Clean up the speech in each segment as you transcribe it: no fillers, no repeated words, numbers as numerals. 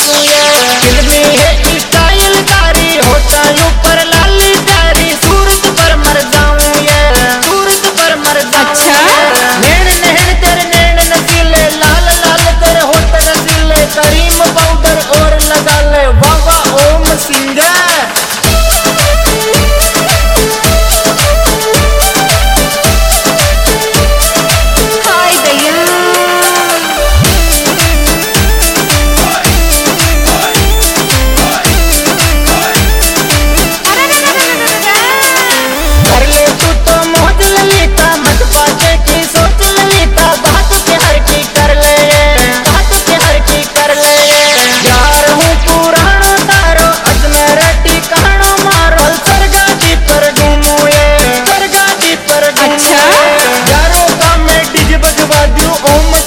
दूं ये फिल्मी है स्टाइल तारी होता ऊपर लाली तारी सूरत पर मर जाऊं ये सूरत पर मर जाऊं नैन नैन तेरे नैन नसीले लाल लाल तेरे होठ रसीले करीम पाउडर और लगा ले वाह वाह ओम सिंह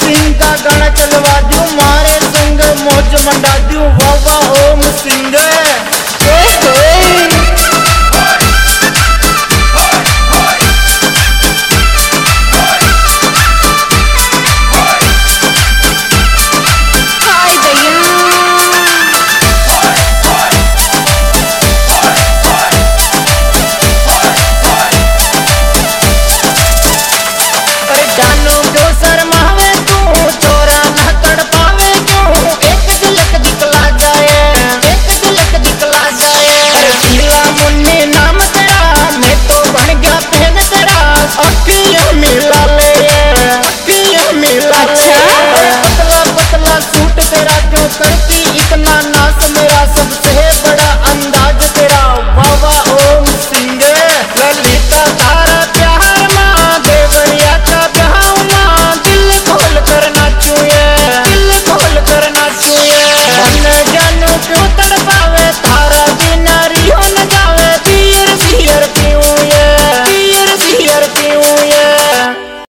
गाना चलवा दूं मारे संग मौज मंडा दूं वाह वाह ओम सिंह।